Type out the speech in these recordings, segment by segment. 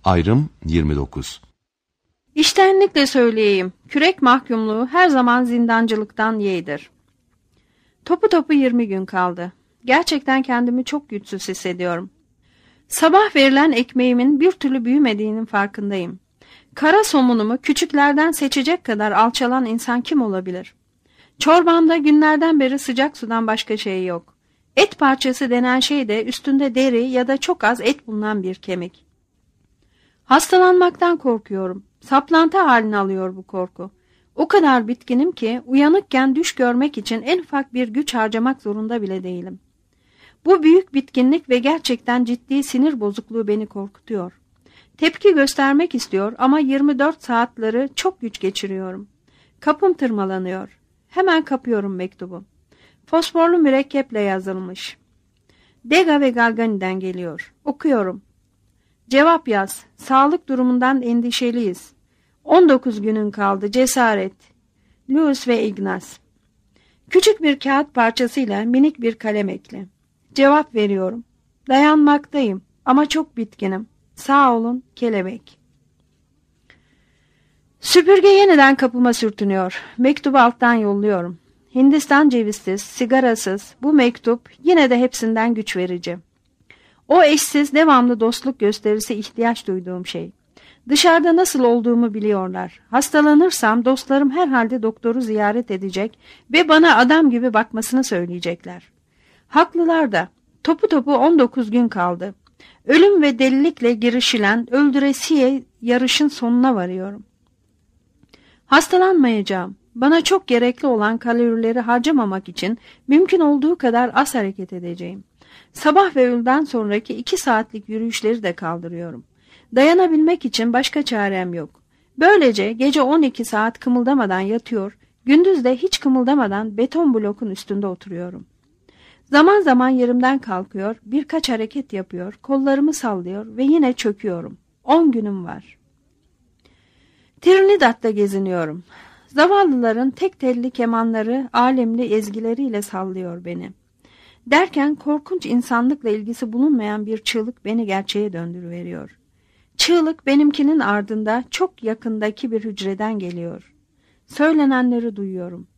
Ayrım 29. İştenlikle söyleyeyim, kürek mahkumluğu her zaman zindancılıktan yeğdir. Topu 20 gün kaldı. Gerçekten kendimi çok güçsüz hissediyorum. Sabah verilen ekmeğimin bir türlü büyümediğinin farkındayım. Kara somunumu küçüklerden seçecek kadar alçalan insan kim olabilir? Çorbamda günlerden beri sıcak sudan başka şey yok. Et parçası denen şey de üstünde deri ya da çok az et bulunan bir kemik. Hastalanmaktan korkuyorum. Saplantı halini alıyor bu korku. O kadar bitkinim ki uyanıkken düş görmek için en ufak bir güç harcamak zorunda bile değilim. Bu büyük bitkinlik ve gerçekten ciddi sinir bozukluğu beni korkutuyor. Tepki göstermek istiyor ama 24 saatleri çok güç geçiriyorum. Kapım tırmalanıyor. Hemen kapıyorum mektubu. Fosforlu mürekkeple yazılmış. Dega ve Galgani'den geliyor. Okuyorum. Cevap yaz. Sağlık durumundan endişeliyiz. 19 günün kaldı. Cesaret. Louis ve Ignaz. Küçük bir kağıt parçasıyla minik bir kalem ekle. Cevap veriyorum. Dayanmaktayım ama çok bitkinim. Sağ olun, kelebek. Süpürge yeniden kapıma sürtünüyor. Mektubu alttan yolluyorum. Hindistan cevizsiz, sigarasız bu mektup yine de hepsinden güç verici. O eşsiz, devamlı dostluk gösterisi ihtiyaç duyduğum şey. Dışarıda nasıl olduğumu biliyorlar. Hastalanırsam dostlarım herhalde doktoru ziyaret edecek ve bana adam gibi bakmasını söyleyecekler. Haklılar da. Topu 19 gün kaldı. Ölüm ve delilikle girişilen öldüresiye yarışın sonuna varıyorum. Hastalanmayacağım. Bana çok gerekli olan kalorileri harcamamak için mümkün olduğu kadar az hareket edeceğim. Sabah ve öğleden sonraki 2 saatlik yürüyüşleri de kaldırıyorum. Dayanabilmek için başka çarem yok. Böylece gece 12 saat kımıldamadan yatıyor, gündüz de hiç kımıldamadan beton blokun üstünde oturuyorum. Zaman zaman yerimden kalkıyor, birkaç hareket yapıyor, kollarımı sallıyor ve yine çöküyorum. 10 günüm var. Trinidad'da geziniyorum. Zavallıların tek telli kemanları, alemli ezgileriyle sallıyor beni. Derken korkunç insanlıkla ilgisi bulunmayan bir çığlık beni gerçeğe döndürüveriyor. Çığlık benimkinin ardında çok yakındaki bir hücreden geliyor. Söylenenleri duyuyorum.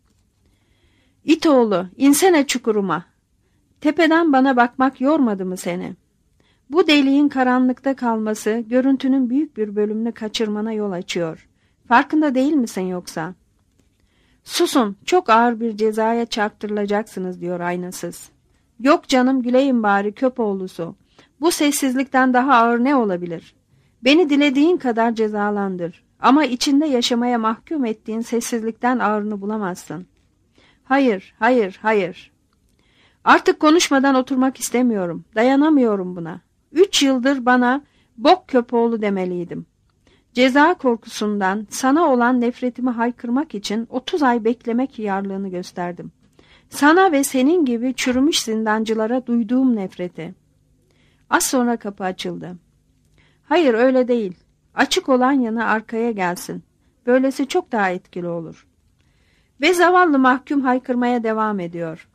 İtoğlu, insene çukuruma. Tepeden bana bakmak yormadı mı seni? Bu deliğin karanlıkta kalması görüntünün büyük bir bölümünü kaçırmana yol açıyor. Farkında değil misin yoksa? Susun, çok ağır bir cezaya çarptırılacaksınız diyor aynasız. Yok canım, güleyim bari köpoğlusu. Bu sessizlikten daha ağır ne olabilir? Beni dilediğin kadar cezalandır. Ama içinde yaşamaya mahkum ettiğin sessizlikten ağırını bulamazsın. Hayır, hayır, hayır. Artık konuşmadan oturmak istemiyorum. Dayanamıyorum buna. 3 yıldır bana bok köpoğlu demeliydim. Ceza korkusundan sana olan nefretimi haykırmak için 30 ay beklemek hıyarlığını gösterdim. Sana ve senin gibi çürümüş zindancılara duyduğum nefreti. Az sonra kapı açıldı. Hayır, öyle değil. Açık olan yana arkaya gelsin. Böylesi çok daha etkili olur. Ve zavallı mahkum haykırmaya devam ediyor.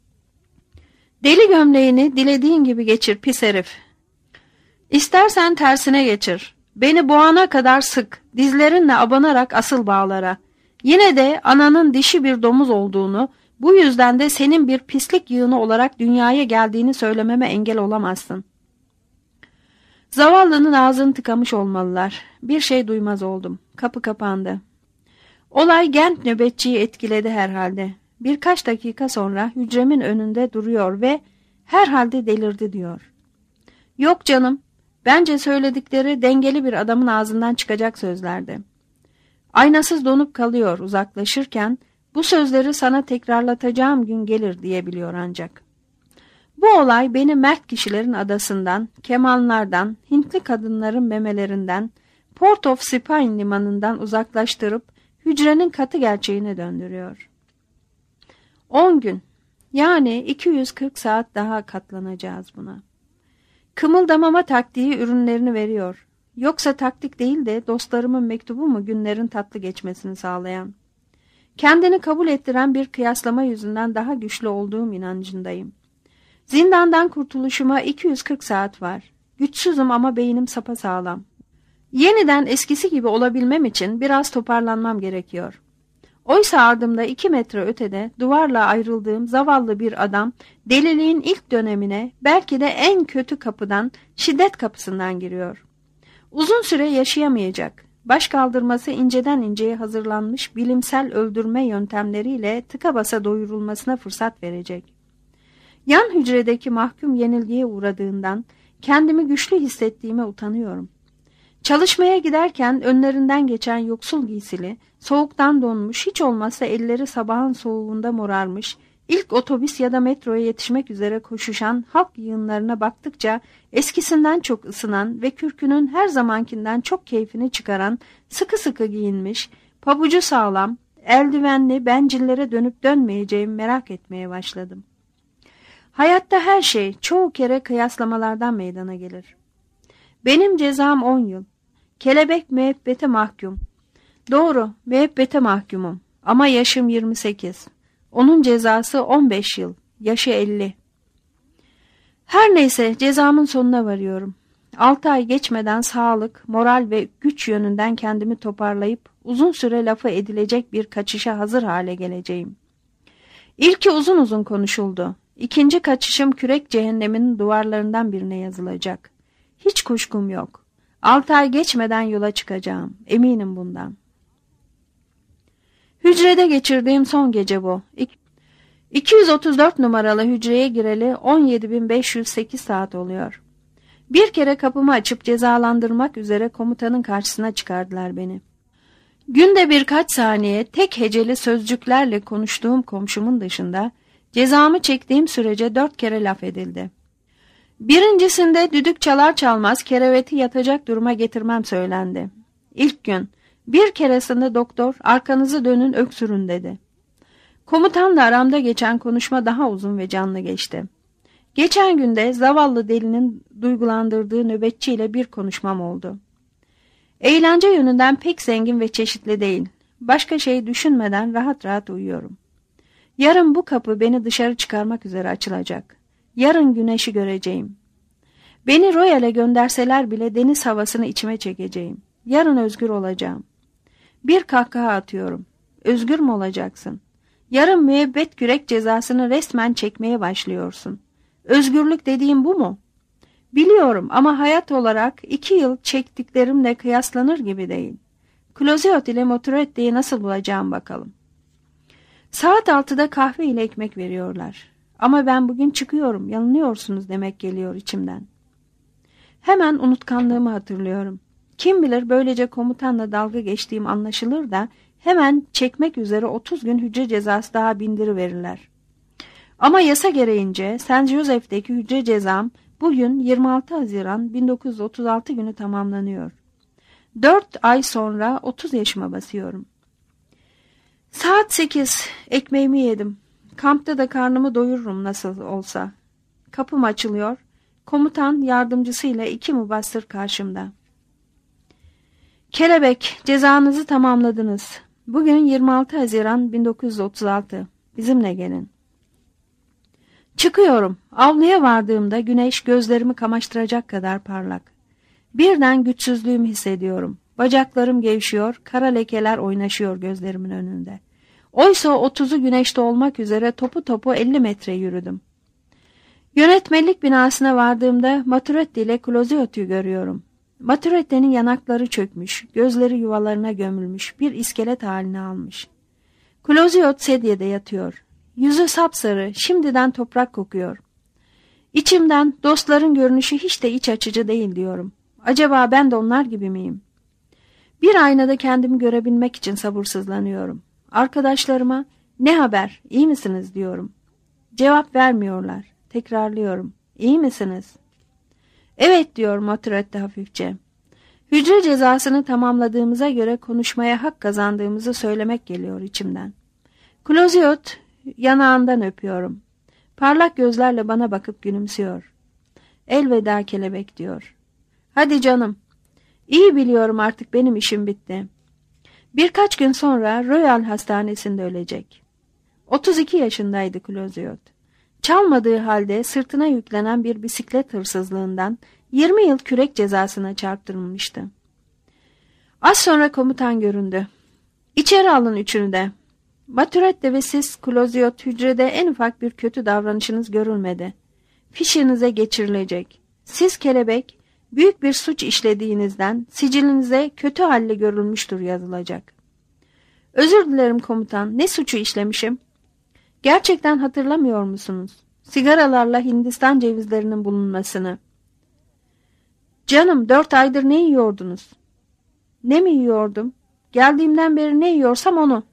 Deli gömleğini dilediğin gibi geçir pis herif. İstersen tersine geçir. Beni boğana kadar sık, dizlerinle abanarak asıl bağlara. Yine de ananın dişi bir domuz olduğunu, bu yüzden de senin bir pislik yığını olarak dünyaya geldiğini söylememe engel olamazsın. Zavallının ağzını tıkamış olmalılar. Bir şey duymaz oldum. Kapı kapandı. Olay Gent nöbetçiyi etkiledi herhalde. Birkaç dakika sonra hücremin önünde duruyor ve herhalde delirdi diyor. Yok canım, bence söyledikleri dengeli bir adamın ağzından çıkacak sözlerdi. Aynasız donup kalıyor uzaklaşırken, bu sözleri sana tekrarlatacağım gün gelir diyebiliyor ancak. Bu olay beni mert kişilerin adasından, kemanlardan, Hintli kadınların memelerinden, Port of Spain limanından uzaklaştırıp hücrenin katı gerçeğine döndürüyor. 10 gün, yani 240 saat daha katlanacağız buna. Kımıldamama taktiği ürünlerini veriyor. Yoksa taktik değil de dostlarımın mektubu mu günlerin tatlı geçmesini sağlayan? Kendini kabul ettiren bir kıyaslama yüzünden daha güçlü olduğum inancındayım. Zindandan kurtuluşuma 240 saat var. Güçsüzüm ama beynim sapasağlam. Yeniden eskisi gibi olabilmem için biraz toparlanmam gerekiyor. Oysa ardımda 2 metre ötede duvarla ayrıldığım zavallı bir adam deliliğin ilk dönemine belki de en kötü kapıdan, şiddet kapısından giriyor. Uzun süre yaşayamayacak. Baş kaldırması inceden inceye hazırlanmış bilimsel öldürme yöntemleriyle tıka basa doyurulmasına fırsat verecek. Yan hücredeki mahkum yenilgiye uğradığından kendimi güçlü hissettiğime utanıyorum. Çalışmaya giderken önlerinden geçen yoksul giysili, soğuktan donmuş, hiç olmazsa elleri sabahın soğuğunda morarmış, ilk otobüs ya da metroya yetişmek üzere koşuşan halk yığınlarına baktıkça eskisinden çok ısınan ve kürkünün her zamankinden çok keyfini çıkaran, sıkı sıkı giyinmiş, pabucu sağlam, eldivenli bencillere dönüp dönmeyeceğimi merak etmeye başladım. Hayatta her şey çoğu kere kıyaslamalardan meydana gelir. Benim cezam 10 yıl. Kelebek müebbete mahkum. Doğru, müebbete mahkumum. Ama yaşım 28. Onun cezası 15 yıl. Yaşı 50. Her neyse cezamın sonuna varıyorum. 6 ay geçmeden sağlık, moral ve güç yönünden kendimi toparlayıp uzun süre lafı edilecek bir kaçışa hazır hale geleceğim. İlki uzun uzun konuşuldu. İkinci kaçışım kürek cehenneminin duvarlarından birine yazılacak. Hiç kuşkum yok. 6 ay geçmeden yola çıkacağım. Eminim bundan. Hücrede geçirdiğim son gece bu. 234 numaralı hücreye gireli 17.508 saat oluyor. Bir kere kapımı açıp cezalandırmak üzere komutanın karşısına çıkardılar beni. Günde birkaç saniye tek heceli sözcüklerle konuştuğum komşumun dışında cezamı çektiğim sürece 4 kere laf edildi. Birincisinde düdük çalar çalmaz kereveti yatacak duruma getirmem söylendi. İlk gün bir keresinde doktor arkanızı dönün öksürün dedi. Komutanla aramda geçen konuşma daha uzun ve canlı geçti. Geçen günde zavallı delinin duygulandırdığı nöbetçiyle bir konuşmam oldu. Eğlence yönünden pek zengin ve çeşitli değil. Başka şey düşünmeden rahat rahat uyuyorum. Yarın bu kapı beni dışarı çıkarmak üzere açılacak. Yarın güneşi göreceğim. Beni Royal'e gönderseler bile deniz havasını içime çekeceğim. Yarın özgür olacağım. Bir kahkaha atıyorum. Özgür mü olacaksın? Yarın müebbet kürek cezasını resmen çekmeye başlıyorsun. Özgürlük dediğim bu mu? Biliyorum ama hayat olarak 2 yıl çektiklerimle kıyaslanır gibi değil. Cloziot ile Moturetti'yi nasıl bulacağım bakalım. Saat 6'da kahve ile ekmek veriyorlar. Ama ben bugün çıkıyorum, yanılıyorsunuz demek geliyor içimden. Hemen unutkanlığımı hatırlıyorum. Kim bilir böylece komutanla dalga geçtiğim anlaşılır da hemen çekmek üzere 30 gün hücre cezası daha bindiriverirler. Ama yasa gereğince St. Joseph'teki hücre cezam bugün 26 Haziran 1936 günü tamamlanıyor. 4 ay sonra 30 yaşıma basıyorum. Saat 8, ekmeğimi yedim. Kampta da karnımı doyururum nasıl olsa. Kapım açılıyor. Komutan yardımcısıyla 2 mubassır karşımda. Kelebek, cezanızı tamamladınız. Bugün 26 Haziran 1936. Bizimle gelin. Çıkıyorum. Avluya vardığımda güneş gözlerimi kamaştıracak kadar parlak. Birden güçsüzlüğümü hissediyorum. Bacaklarım gevşiyor, kara lekeler oynaşıyor gözlerimin önünde. Oysa 30'u güneşte olmak üzere topu topu 50 metre yürüdüm. Yönetmelik binasına vardığımda Moturetti ile Cloziot'u görüyorum. Moturetti'nin yanakları çökmüş, gözleri yuvalarına gömülmüş, bir iskelet halini almış. Cloziot sedyede yatıyor. Yüzü sapsarı, şimdiden toprak kokuyor. İçimden dostların görünüşü hiç de iç açıcı değil diyorum. Acaba ben de onlar gibi miyim? Bir aynada kendimi görebilmek için sabırsızlanıyorum. Arkadaşlarıma ne haber, iyi misiniz diyorum. Cevap vermiyorlar. Tekrarlıyorum. İyi misiniz? Evet diyor Moturetti hafifçe. Hücre cezasını tamamladığımıza göre konuşmaya hak kazandığımızı söylemek geliyor içimden. Cloziot yanağından öpüyorum. Parlak gözlerle bana bakıp gülümsüyor. Elveda kelebek diyor. Hadi canım. İyi biliyorum artık benim işim bitti. Birkaç gün sonra Royal Hastanesi'nde ölecek. 32 yaşındaydı Cloziot. Çalmadığı halde sırtına yüklenen bir bisiklet hırsızlığından 20 yıl kürek cezasına çarptırılmıştı. Az sonra komutan göründü. İçeri alın üçünü de. Maturette ve siz Kloziot, hücrede en ufak bir kötü davranışınız görülmedi. Fişinize geçirilecek. Siz Kelebek, büyük bir suç işlediğinizden sicilinize kötü halle görülmüştür yazılacak. Özür dilerim komutan, ne suçu işlemişim? Gerçekten hatırlamıyor musunuz? Sigaralarla Hindistan cevizlerinin bulunmasını. Canım, 4 aydır ne yiyordunuz? Ne mi yiyordum? Geldiğimden beri ne yiyorsam onu.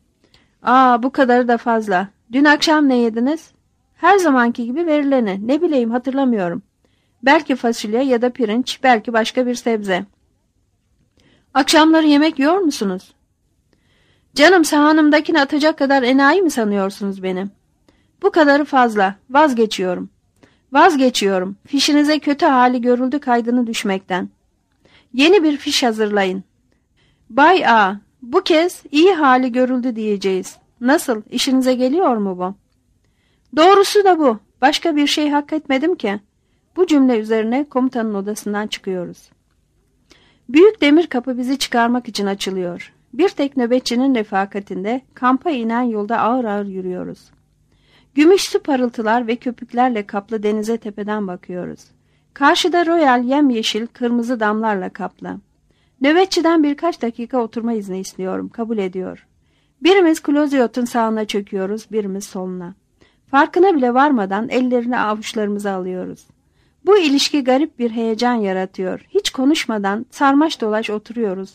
Bu kadarı da fazla. Dün akşam ne yediniz? Her zamanki gibi verileni. Ne bileyim, hatırlamıyorum. Belki fasulye ya da pirinç, belki başka bir sebze. Akşamları yemek yiyor musunuz? Canım, sahanımdakini atacak kadar enayi mi sanıyorsunuz beni? Bu kadarı fazla. Vazgeçiyorum. Vazgeçiyorum. Fişinize kötü hali görüldü kaydını düşmekten. Yeni bir fiş hazırlayın. Bay A, bu kez iyi hali görüldü diyeceğiz. Nasıl, işinize geliyor mu bu? Doğrusu da bu. Başka bir şey hak etmedim ki. Bu cümle üzerine komutanın odasından çıkıyoruz. Büyük demir kapı bizi çıkarmak için açılıyor. Bir tek nöbetçinin refakatinde kampa inen yolda ağır ağır yürüyoruz. Gümüşsü parıltılar ve köpüklerle kaplı denize tepeden bakıyoruz. Karşıda Royal yemyeşil kırmızı damlarla kaplı. Nöbetçiden birkaç dakika oturma izni istiyorum, kabul ediyor. Birimiz Kloziot'un sağına çöküyoruz, birimiz soluna. Farkına bile varmadan ellerini avuçlarımıza alıyoruz. Bu ilişki garip bir heyecan yaratıyor. Hiç konuşmadan sarmaş dolaş oturuyoruz.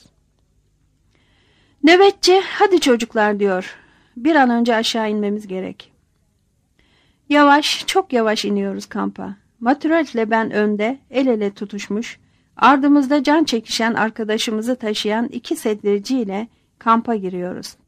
Nöbetçi, hadi çocuklar diyor. Bir an önce aşağı inmemiz gerek. Yavaş, çok yavaş iniyoruz kampa. Maturel ile ben önde, el ele tutuşmuş, ardımızda can çekişen arkadaşımızı taşıyan 2 sedreciyle kampa giriyoruz.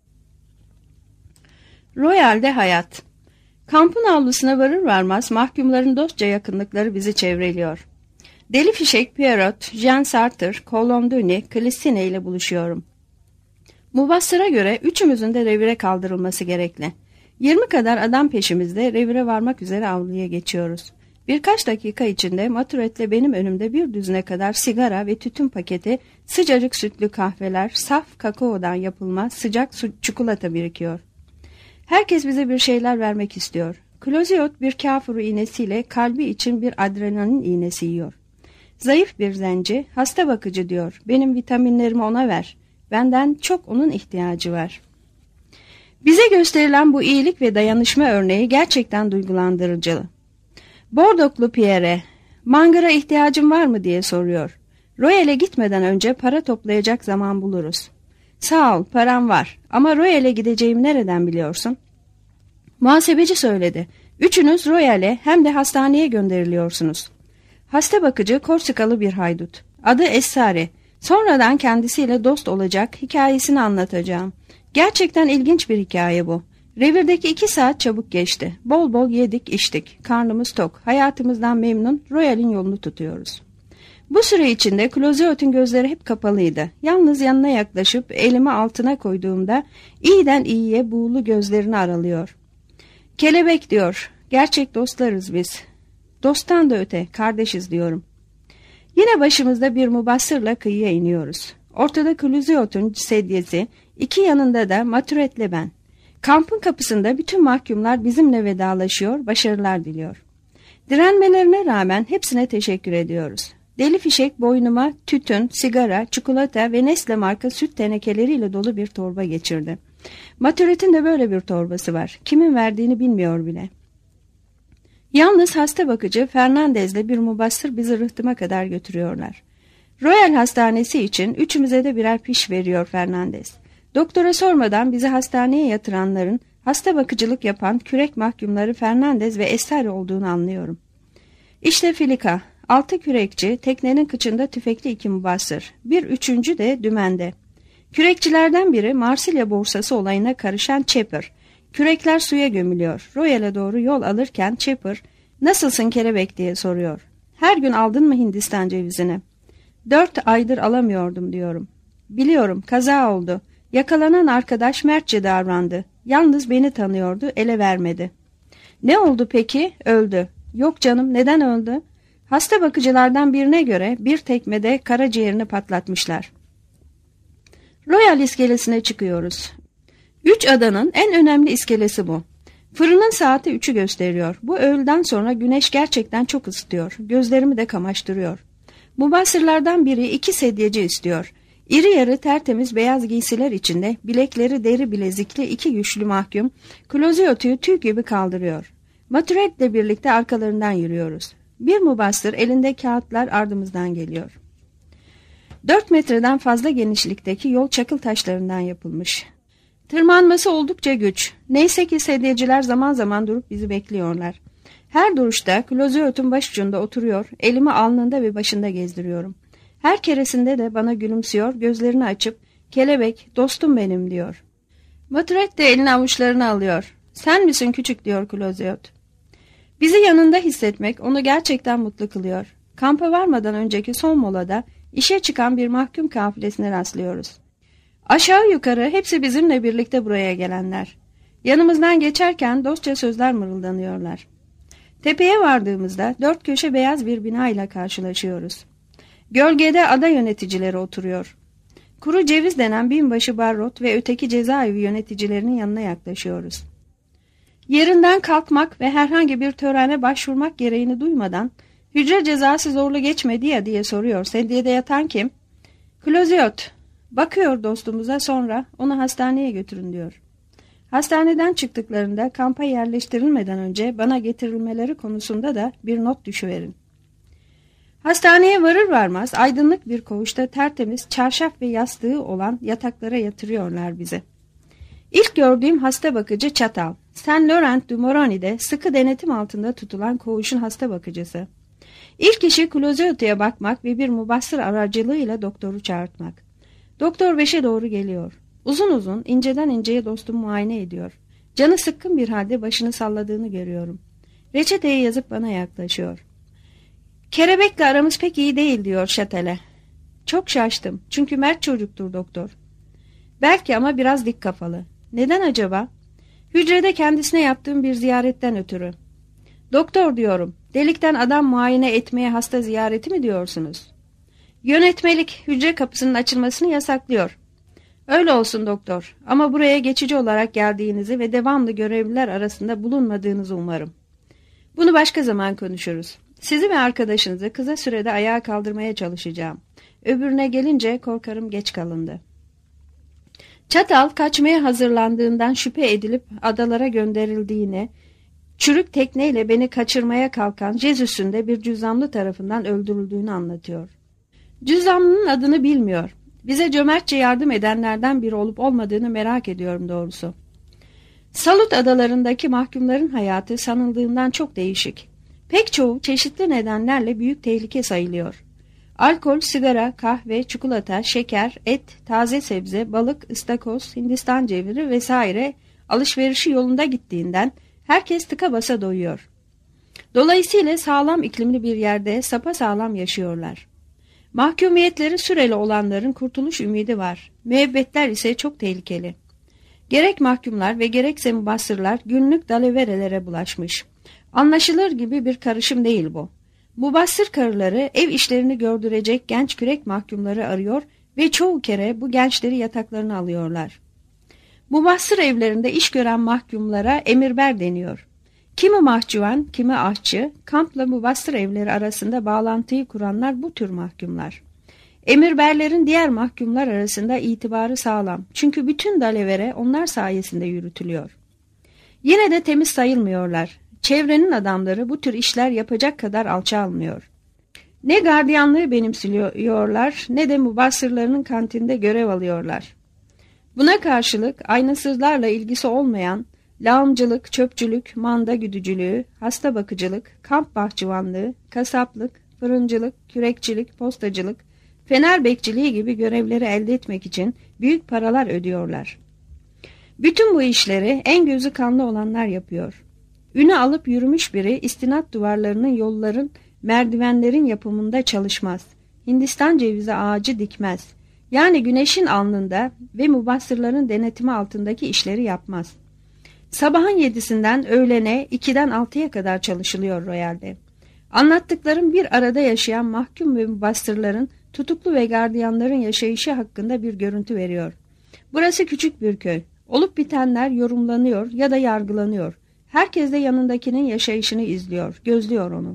Royal'de hayat. Kampın avlusuna varır varmaz mahkumların dostça yakınlıkları bizi çevreliyor. Deli Fişek, Pierrot, Jean Sartre, Colomduni, Clisine ile buluşuyorum. Mubassıra göre üçümüzün de revire kaldırılması gerekli. 20 kadar adam peşimizde revire varmak üzere avluya geçiyoruz. Birkaç dakika içinde Maturet'le benim önümde bir düzine kadar sigara ve tütün paketi, sıcacık sütlü kahveler, saf kakaodan yapılma sıcak çikolata birikiyor. Herkes bize bir şeyler vermek istiyor. Kloziot bir kafuru iğnesiyle kalbi için bir adrenalin iğnesi yiyor. Zayıf bir zenci, hasta bakıcı diyor. Benim vitaminlerimi ona ver. Benden çok onun ihtiyacı var. Bize gösterilen bu iyilik ve dayanışma örneği gerçekten duygulandırıcı. Bordoklu Pierre, mangara ihtiyacın var mı diye soruyor. Royal'e gitmeden önce para toplayacak zaman buluruz. Sağ ol, param var ama Royal'e gideceğimi nereden biliyorsun? Muhasebeci söyledi. Üçünüz Royal'e hem de hastaneye gönderiliyorsunuz. Hasta bakıcı Korsikalı bir haydut. Adı Essari. Sonradan kendisiyle dost olacak, hikayesini anlatacağım. Gerçekten ilginç bir hikaye bu. Revirdeki 2 saat çabuk geçti. Bol bol yedik, içtik. Karnımız tok. Hayatımızdan memnun, Royal'in yolunu tutuyoruz. Bu süre içinde Kloziot'un gözleri hep kapalıydı. Yalnız yanına yaklaşıp elimi altına koyduğumda iyiden iyiye buğulu gözlerini aralıyor. Kelebek diyor. Gerçek dostlarız biz. Dosttan da öte, kardeşiz diyorum. Yine başımızda bir mubassırla kıyıya iniyoruz. Ortada Kloziot'un sedyesi, 2 yanında da Maturet'le ben. Kampın kapısında bütün mahkumlar bizimle vedalaşıyor, başarılar diliyor. Direnmelerine rağmen hepsine teşekkür ediyoruz. Deli Fişek boynuma tütün, sigara, çikolata ve Nestle marka süt tenekeleriyle dolu bir torba geçirdi. Maturet'in de böyle bir torbası var. Kimin verdiğini bilmiyor bile. Yalnız hasta bakıcı Fernandez'le bir mubassır bizi rıhtıma kadar götürüyorlar. Royal Hastanesi için üçümüze de birer piş veriyor Fernandez. Doktora sormadan bizi hastaneye yatıranların hasta bakıcılık yapan kürek mahkumları Fernandez ve Essari olduğunu anlıyorum. İşte filika, 6 kürekçi, teknenin kıçında tüfekli 2 mubassır, bir üçüncü de dümende. Kürekçilerden biri Marsilya borsası olayına karışan Chepper. Kürekler suya gömülüyor. Royal'e doğru yol alırken Chepper, "Nasılsın kelebek?" diye soruyor. "Her gün aldın mı Hindistan cevizini?" 4 aydır alamıyordum diyorum. "Biliyorum, kaza oldu. Yakalanan arkadaş mertçe davrandı. Yalnız beni tanıyordu, ele vermedi." "Ne oldu peki?" "Öldü." "Yok canım, neden öldü?" "Hasta bakıcılardan birine göre bir tekmede karaciğerini patlatmışlar." Royal iskelesine çıkıyoruz. 3 adanın en önemli iskelesi bu. Fırının saati 3'ü gösteriyor. Bu öğleden sonra güneş gerçekten çok ısıtıyor. Gözlerimi de kamaştırıyor. Mubassırlardan biri 2 sedyeci istiyor. İri yarı tertemiz beyaz giysiler içinde bilekleri deri bilezikli 2 güçlü mahkum Cloziot'u tüy gibi kaldırıyor. Maturet'le birlikte arkalarından yürüyoruz. Bir mubassır elinde kağıtlar ardımızdan geliyor. 4 metreden fazla genişlikteki yol çakıl taşlarından yapılmış. Tırmanması oldukça güç. Neyse ki sedyeciler zaman zaman durup bizi bekliyorlar. Her duruşta Cloziot'un başucunda oturuyor, elimi alnında ve başında gezdiriyorum. Her keresinde de bana gülümsüyor, gözlerini açıp "Kelebek, dostum benim" diyor. Maturet de elini avuçlarına alıyor. "Sen misin küçük?" diyor Cloziot. Bizi yanında hissetmek onu gerçekten mutlu kılıyor. Kampa varmadan önceki son molada işe çıkan bir mahkum kafilesine rastlıyoruz. Aşağı yukarı hepsi bizimle birlikte buraya gelenler. Yanımızdan geçerken dostça sözler mırıldanıyorlar. Tepeye vardığımızda 4 köşe beyaz bir bina ile karşılaşıyoruz. Gölgede ada yöneticileri oturuyor. Kuru ceviz denen binbaşı Barrot ve öteki cezaevi yöneticilerinin yanına yaklaşıyoruz. Yerinden kalkmak ve herhangi bir törene başvurmak gereğini duymadan "Hücre cezası zorlu geçmedi ya?" diye soruyor. "Sedyede yatan kim?" "Cloziot." Bakıyor dostumuza, sonra "Onu hastaneye götürün" diyor. Hastaneden çıktıklarında kampa yerleştirilmeden önce bana getirilmeleri konusunda da bir not düşüverin. Hastaneye varır varmaz aydınlık bir koğuşta tertemiz çarşaf ve yastığı olan yataklara yatırıyorlar bizi. İlk gördüğüm hasta bakıcı Çatal. Saint Laurent du Maroni'de sıkı denetim altında tutulan koğuşun hasta bakıcısı. İlk işi Cloziot'a bakmak ve bir mubassır aracılığıyla doktoru çağırtmak. Doktor 5'e doğru geliyor. Uzun uzun, inceden inceye dostumu muayene ediyor. Canı sıkkın bir halde başını salladığını görüyorum. Reçeteyi yazıp bana yaklaşıyor. "Kelebekle aramız pek iyi değil" diyor Şatele. Çok şaştım, çünkü mert çocuktur doktor. Belki, ama biraz dik kafalı. Neden acaba? Hücrede kendisine yaptığım bir ziyaretten ötürü. "Doktor" diyorum, "delikten adam muayene etmeye hasta ziyareti mi diyorsunuz?" "Yönetmelik hücre kapısının açılmasını yasaklıyor." "Öyle olsun doktor, ama buraya geçici olarak geldiğinizi ve devamlı görevliler arasında bulunmadığınızı umarım. Bunu başka zaman konuşuruz. Sizi ve arkadaşınızı kısa sürede ayağa kaldırmaya çalışacağım. Öbürüne gelince korkarım geç kalındı." Çatal kaçmaya hazırlandığından şüphe edilip adalara gönderildiğini, çürük tekneyle beni kaçırmaya kalkan Jesus'un de bir cüzzamlı tarafından öldürüldüğünü anlatıyor. Cüzzamlının adını bilmiyor. Bize cömertçe yardım edenlerden biri olup olmadığını merak ediyorum doğrusu. Salut adalarındaki mahkumların hayatı sanıldığından çok değişik. Pek çoğu çeşitli nedenlerle büyük tehlike sayılıyor. Alkol, sigara, kahve, çikolata, şeker, et, taze sebze, balık, ıstakoz, Hindistan ceviri vesaire alışverişi yolunda gittiğinden herkes tıka basa doyuyor. Dolayısıyla sağlam iklimli bir yerde sapasağlam yaşıyorlar. Mahkumiyetleri süreli olanların kurtuluş ümidi var. Müebbetler ise çok tehlikeli. Gerek mahkumlar ve gerekse mubassırlar günlük dalaverelere bulaşmış. Anlaşılır gibi bir karışım değil bu. Mubassır karıları ev işlerini gördürecek genç kürek mahkumları arıyor ve çoğu kere bu gençleri yataklarına alıyorlar. Mubassır evlerinde iş gören mahkumlara emirber deniyor. Kimi mahcuvan, kimi ahçı, kampla mubassır evleri arasında bağlantıyı kuranlar bu tür mahkumlar. Emirberlerin diğer mahkumlar arasında itibarı sağlam, çünkü bütün dalavere onlar sayesinde yürütülüyor. Yine de temiz sayılmıyorlar. Çevrenin adamları bu tür işler yapacak kadar alçalmıyor. Ne gardiyanlığı benimsiyorlar, ne de mubassırlarının kantinde görev alıyorlar. Buna karşılık aynasızlarla ilgisi olmayan lağımcılık, çöpçülük, manda güdücülüğü, hasta bakıcılık, kamp bahçıvanlığı, kasaplık, fırıncılık, kürekçilik, postacılık, fener bekçiliği gibi görevleri elde etmek için büyük paralar ödüyorlar. Bütün bu işleri en gözü kanlı olanlar yapıyor. Ünü alıp yürümüş biri istinat duvarlarının, yolların, merdivenlerin yapımında çalışmaz. Hindistan cevizi ağacı dikmez. Yani güneşin alnında ve mubassırların denetimi altındaki işleri yapmaz. Sabahın 7'sinden öğlene 2'den 6'ya kadar çalışılıyor Royal'de. Anlattıklarım bir arada yaşayan mahkum ve mubassırların, tutuklu ve gardiyanların yaşayışı hakkında bir görüntü veriyor. Burası küçük bir köy. Olup bitenler yorumlanıyor ya da yargılanıyor. Herkes de yanındakinin yaşayışını izliyor, gözlüyor onu.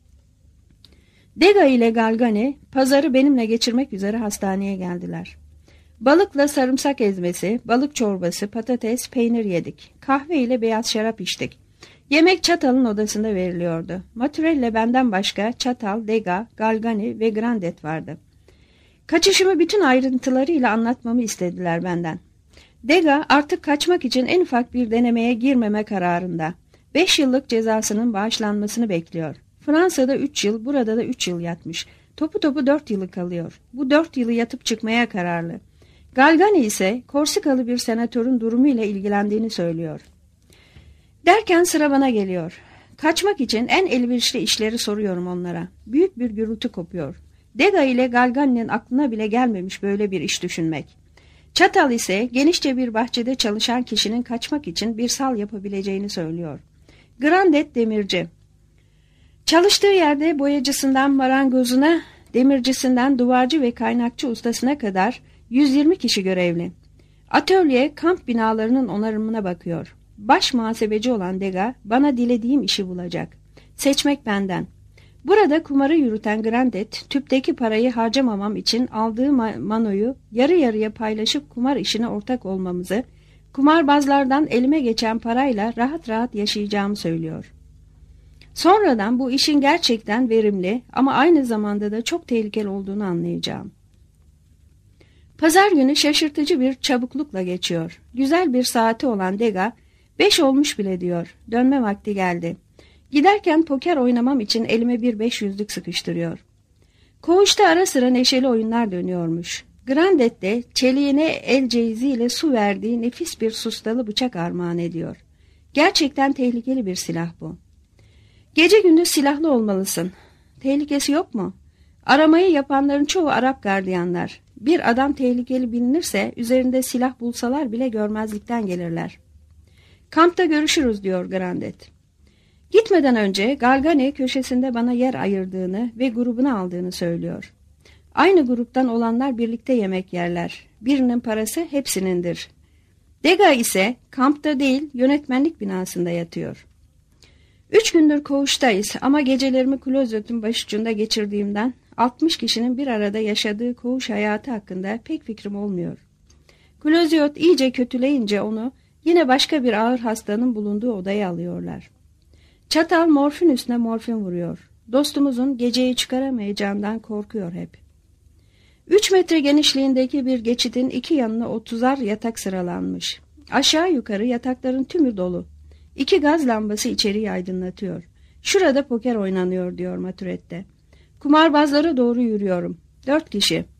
Dega ile Galgani pazarı benimle geçirmek üzere hastaneye geldiler. Balıkla sarımsak ezmesi, balık çorbası, patates, peynir yedik. Kahve ile beyaz şarap içtik. Yemek Çatal'ın odasında veriliyordu. Maturella benden başka Çatal, Dega, Galgani ve Grandet vardı. Kaçışımı bütün ayrıntılarıyla anlatmamı istediler benden. Dega artık kaçmak için en ufak bir denemeye girmeme kararında. 5 yıllık cezasının bağışlanmasını bekliyor. Fransa'da 3 yıl, burada da 3 yıl yatmış. Topu 4 yılı kalıyor. Bu 4 yılı yatıp çıkmaya kararlı. Galgani ise Korsikalı bir senatörün durumuyla ilgilendiğini söylüyor. Derken sıra bana geliyor. Kaçmak için en elverişli işleri soruyorum onlara. Büyük bir gürültü kopuyor. Dega ile Galgani'nin aklına bile gelmemiş böyle bir iş düşünmek. Çatal ise genişçe bir bahçede çalışan kişinin kaçmak için bir sal yapabileceğini söylüyor. Grandet demirci. Çalıştığı yerde boyacısından marangozuna, demircisinden duvarcı ve kaynakçı ustasına kadar 120 kişi görevli. Atölye kamp binalarının onarımına bakıyor. Baş muhasebeci olan Dega bana dilediğim işi bulacak. Seçmek benden. Burada kumarı yürüten Grandet, tüpteki parayı harcamamam için aldığı manoyu yarı yarıya paylaşıp kumar işine ortak olmamızı, kumarbazlardan elime geçen parayla rahat rahat yaşayacağımı söylüyor. Sonradan bu işin gerçekten verimli ama aynı zamanda da çok tehlikeli olduğunu anlayacağım. Pazar günü şaşırtıcı bir çabuklukla geçiyor. Güzel bir saati olan Dega, 5 olmuş bile diyor. Dönme vakti geldi. Giderken poker oynamam için elime bir 500'lük sıkıştırıyor. Koğuşta ara sıra neşeli oyunlar dönüyormuş. Grandet de çeliğine el ceyziyle su verdiği nefis bir sustalı bıçak armağan ediyor. Gerçekten tehlikeli bir silah bu. Gece gündüz silahlı olmalısın. Tehlikesi yok mu? Aramayı yapanların çoğu Arap gardiyanlar. Bir adam tehlikeli bilinirse üzerinde silah bulsalar bile görmezlikten gelirler. Kampta görüşürüz diyor Grandet. Gitmeden önce Galgani köşesinde bana yer ayırdığını ve grubuna aldığını söylüyor. Aynı gruptan olanlar birlikte yemek yerler. Birinin parası hepsinindir. Dega ise kampta değil yönetmenlik binasında yatıyor. 3 gündür koğuştayız ama gecelerimi klozetin başucunda geçirdiğimden 60 kişinin bir arada yaşadığı koğuş hayatı hakkında pek fikrim olmuyor. Kloziyot iyice kötüleyince onu yine başka bir ağır hastanın bulunduğu odaya alıyorlar. Çatal morfin üstüne morfin vuruyor. Dostumuzun geceyi çıkaramayacağından korkuyor hep. 3 metre genişliğindeki bir geçidin iki yanına 30'ar yatak sıralanmış. Aşağı yukarı yatakların tümü dolu. 2 gaz lambası içeriği aydınlatıyor. Şurada poker oynanıyor diyor Maturette. Kumarbazlara doğru yürüyorum. 4 kişi.